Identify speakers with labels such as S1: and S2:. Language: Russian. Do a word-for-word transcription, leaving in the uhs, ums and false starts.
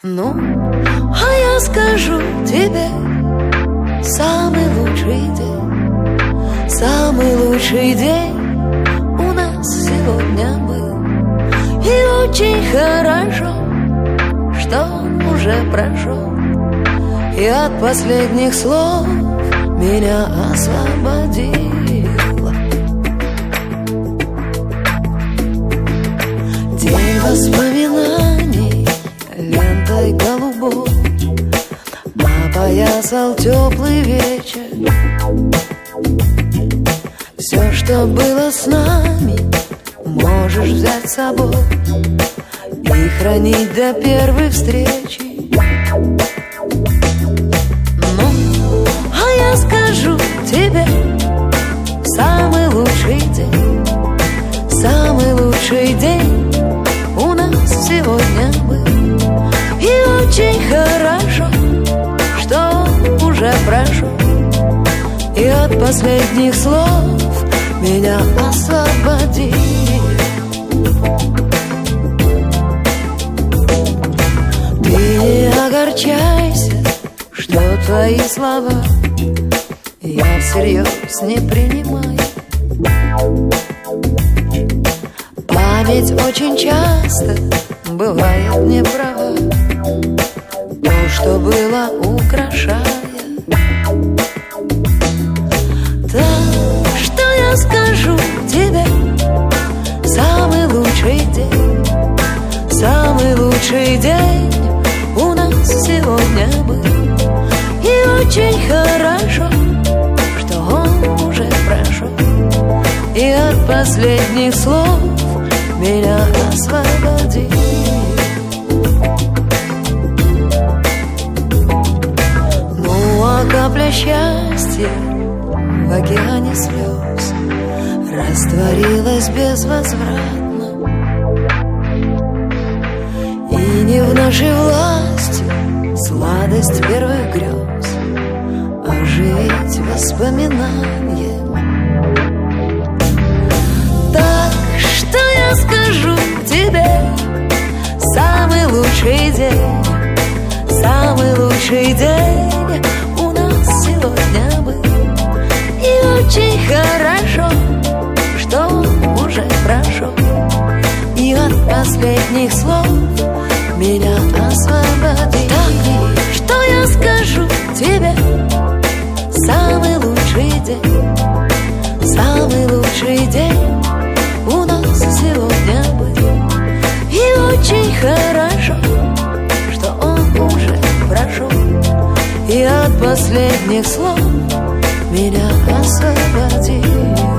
S1: Ну, а я скажу тебе, самый лучший день, самый лучший день у нас сегодня был. И очень хорошо, что он уже прошел, и от последних слов меня освободило. День воспоминаний лентой голубой опоясал теплый вечер. Все, что было с нами, можешь взять с собой и хранить до первой встречи. Ну, а я скажу тебе, самый лучший день, самый лучший день у нас сегодня был. И очень хорошо, что он уже прошел, и от последних слов меня освободили. Ты не огорчайся, что твои слова я всерьез не принимаю. Память очень часто бывает неправа, то, что было, украшая. Так что я скажу тебе, самый лучший день, самый лучший день у нас сегодня был. И очень хорошо, что он уже прошел, и от последних слов меня освободил. Ну, а капля счастья в океане слез растворилась безвозвратно, и не в нашей власти сладость первых грез оживить воспоминания. Так что я скажу тебе, самый лучший день, самый лучший день у нас сегодня был. И очень хорошо, что он уже прошел, и от последних слов меня освободил. Так что я скажу тебе, самый лучший день, самый лучший день у нас сегодня был. И очень хорошо, что он уже прошел, и от последних слов меня освободил.